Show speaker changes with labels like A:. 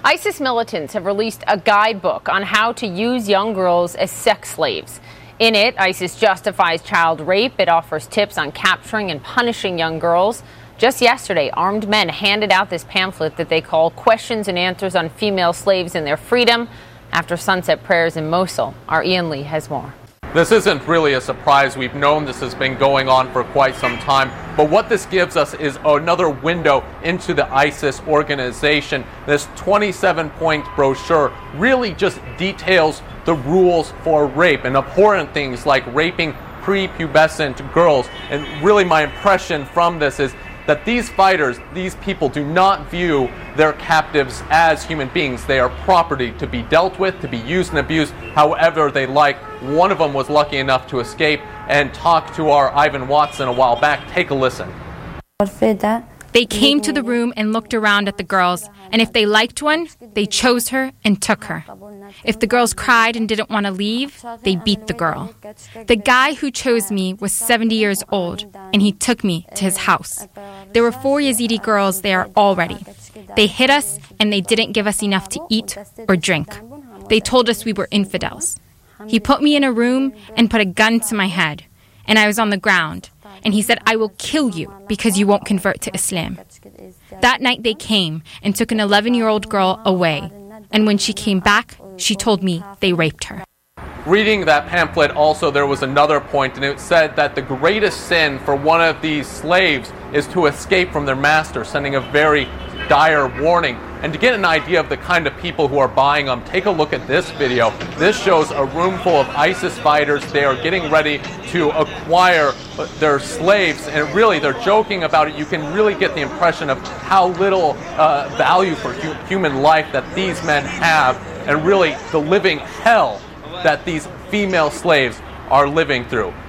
A: ISIS militants have released a guidebook on how to use young girls as sex slaves. In it, ISIS justifies child rape. It offers tips on capturing and punishing young girls. Just yesterday, armed men handed out this pamphlet that they call Questions and Answers on Female Slaves and Their Freedom after sunset prayers in Mosul. Our Ian Lee has more.
B: This isn't really a surprise. We've known this has been going on for quite some time. But what this gives us is another window into the ISIS organization. This 27-point brochure really just details the rules for rape and abhorrent things like raping prepubescent girls. And really my impression from this is that these fighters, these people, do not view their captives as human beings. They are property to be dealt with, to be used and abused however they like. One of them was lucky enough to escape and talk to our Ivan Watson a while back. Take a listen.
C: They came to the room and looked around at the girls, and if they liked one, they chose her and took her. If the girls cried and didn't want to leave, they beat the girl. The guy who chose me was 70 years old, and he took me to his house. There were 4 Yazidi girls there already. They hit us, and they didn't give us enough to eat or drink. They told us we were infidels. He put me in a room and put a gun to my head, and I was on the ground. And he said, I will kill you because you won't convert to Islam. That night they came and took an 11-year-old girl away. And when she came back, she told me they raped her.
B: Reading that pamphlet also, there was another point, and it said that the greatest sin for one of these slaves is to escape from their master, sending a very dire warning. And to get an idea of the kind of people who are buying them, take a look at this video. This shows a room full of ISIS fighters. They are getting ready to acquire their slaves, and really they're joking about it. You can really get the impression of how little value for human life that these men have, and really the living hell that these female slaves are living through.